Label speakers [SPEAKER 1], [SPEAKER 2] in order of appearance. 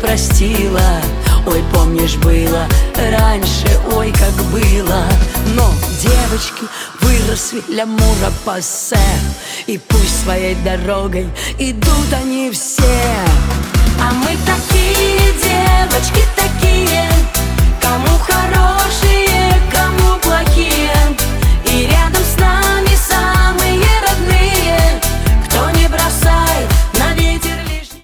[SPEAKER 1] простила. Ой, помнишь, было раньше, ой, как было. Но девочки выросли, лямура пассе, и пусть своей дорогой идут они все.